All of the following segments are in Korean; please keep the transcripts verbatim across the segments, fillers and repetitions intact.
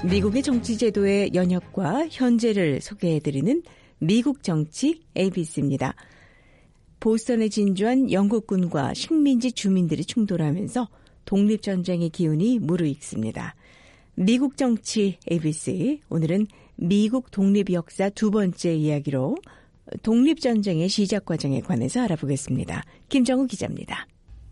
미국의 정치제도의 연혁과 현재를 소개해드리는 미국 정치 에이비씨입니다. 보스턴에 진주한 영국군과 식민지 주민들이 충돌하면서 독립전쟁의 기운이 무르익습니다. 미국 정치 에이비씨, 오늘은 미국 독립 역사 두 번째 이야기로 독립전쟁의 시작 과정에 관해서 알아보겠습니다. 김정우 기자입니다.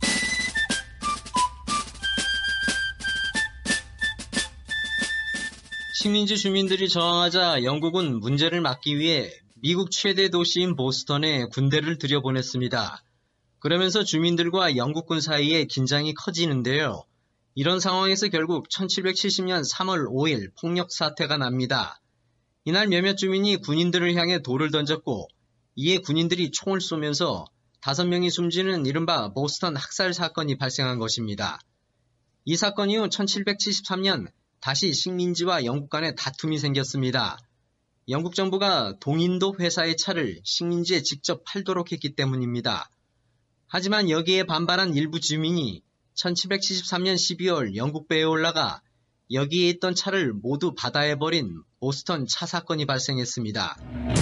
식민지 주민들이 저항하자 영국은 문제를 막기 위해 미국 최대 도시인 보스턴에 군대를 들여보냈습니다. 그러면서 주민들과 영국군 사이에 긴장이 커지는데요. 이런 상황에서 결국 천칠백칠십 년 삼월 오일 폭력 사태가 납니다. 이날 몇몇 주민이 군인들을 향해 돌을 던졌고 이에 군인들이 총을 쏘면서 다섯 명이 숨지는 이른바 보스턴 학살 사건이 발생한 것입니다. 이 사건 이후 천칠백칠십삼 년 다시 식민지와 영국 간에 다툼이 생겼습니다. 영국 정부가 동인도 회사의 차를 식민지에 직접 팔도록 했기 때문입니다. 하지만 여기에 반발한 일부 주민이 천칠백칠십삼 년 십이월 영국배에 올라가 여기에 있던 차를 모두 바다에 버린 보스턴 차 사건이 발생했습니다.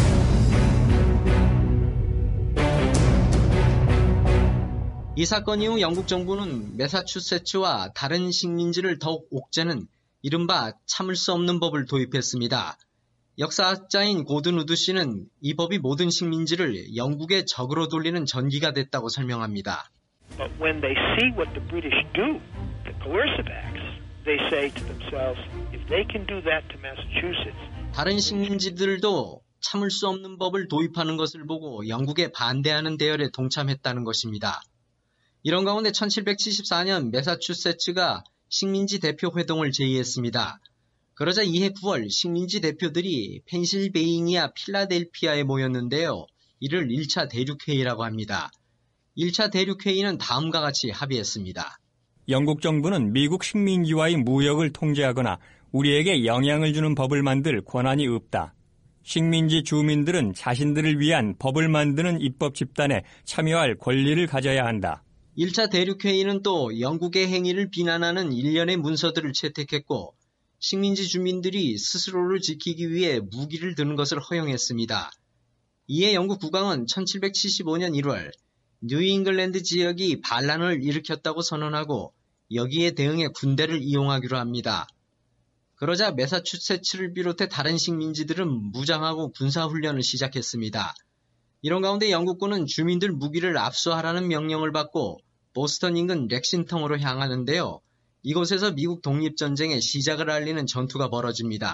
이 사건 이후 영국 정부는 매사추세츠와 다른 식민지를 더욱 옥죄는 이른바 참을 수 없는 법을 도입했습니다. 역사학자인 고든 우드 씨는 이 법이 모든 식민지를 영국의 적으로 돌리는 전기가 됐다고 설명합니다. But when they see what the British do, the coercive acts, they say to themselves, if they can do that to Massachusetts. 다른 식민지들도 참을 수 없는 법을 도입하는 것을 보고 영국에 반대하는 대열에 동참했다는 것입니다. 이런 가운데 천칠백칠십사 년 매사추세츠가 식민지 대표 회동을 제의했습니다. 그러자 이해 구월 식민지 대표들이 펜실베이니아 필라델피아에 모였는데요. 이를 일 차 대륙회의라고 합니다. 일 차 대륙회의는 다음과 같이 합의했습니다. 영국 정부는 미국 식민지와의 무역을 통제하거나 우리에게 영향을 주는 법을 만들 권한이 없다. 식민지 주민들은 자신들을 위한 법을 만드는 입법 집단에 참여할 권리를 가져야 한다. 일 차 대륙회의는 또 영국의 행위를 비난하는 일련의 문서들을 채택했고 식민지 주민들이 스스로를 지키기 위해 무기를 드는 것을 허용했습니다. 이에 영국 국왕은 천칠백칠십오 년 일월 뉴잉글랜드 지역이 반란을 일으켰다고 선언하고 여기에 대응해 군대를 이용하기로 합니다. 그러자 매사추세츠를 비롯해 다른 식민지들은 무장하고 군사훈련을 시작했습니다. 이런 가운데 영국군은 주민들 무기를 압수하라는 명령을 받고 보스턴 인근 렉싱턴으로 향하는데요. 이곳에서 미국 독립전쟁의 시작을 알리는 전투가 벌어집니다.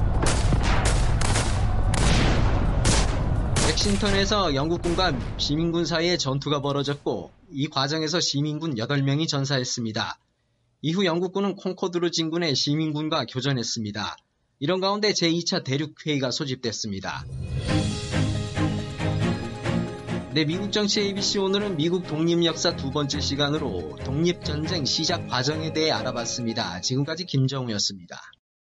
렉싱턴에서 영국군과 시민군 사이에 전투가 벌어졌고 이 과정에서 시민군 여덟 명이 전사했습니다. 이후 영국군은 콩코드로 진군해 시민군과 교전했습니다. 이런 가운데 제이 차 대륙회의가 소집됐습니다. 네, 미국 정치 에이비씨 오늘은 미국 독립 역사 두 번째 시간으로 독립전쟁 시작 과정에 대해 알아봤습니다. 지금까지 김정우였습니다.